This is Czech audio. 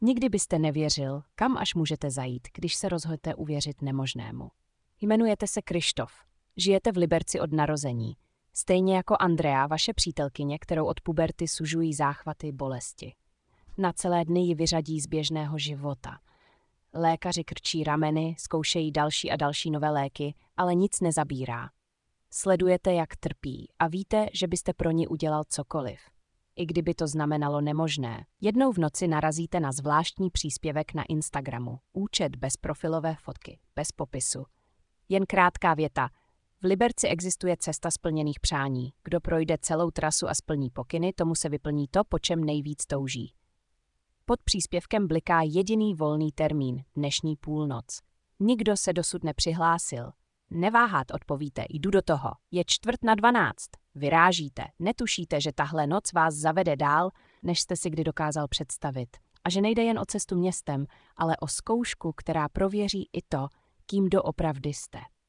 Nikdy byste nevěřil, kam až můžete zajít, když se rozhodnete uvěřit nemožnému. Jmenujete se Krištof. Žijete v Liberci od narození. Stejně jako Andrea, vaše přítelkyně, kterou od puberty sužují záchvaty bolesti. Na celé dny ji vyřadí z běžného života. Lékaři krčí rameny, zkoušejí další a další nové léky, ale nic nezabírá. Sledujete, jak trpí a víte, že byste pro ní udělal cokoliv. I kdyby to znamenalo nemožné. Jednou v noci narazíte na zvláštní příspěvek na Instagramu. Účet bez profilové fotky, bez popisu. Jen krátká věta. V Liberci existuje cesta splněných přání. Kdo projde celou trasu a splní pokyny, tomu se vyplní to, po čem nejvíc touží. Pod příspěvkem bliká jediný volný termín, dnešní půlnoc. Nikdo se dosud nepřihlásil. Neváhat, odpovíte, jdu do toho. Je 11:45. Vyrážíte, netušíte, že tahle noc vás zavede dál, než jste si kdy dokázal představit. A že nejde jen o cestu městem, ale o zkoušku, která prověří i to, kým doopravdy jste.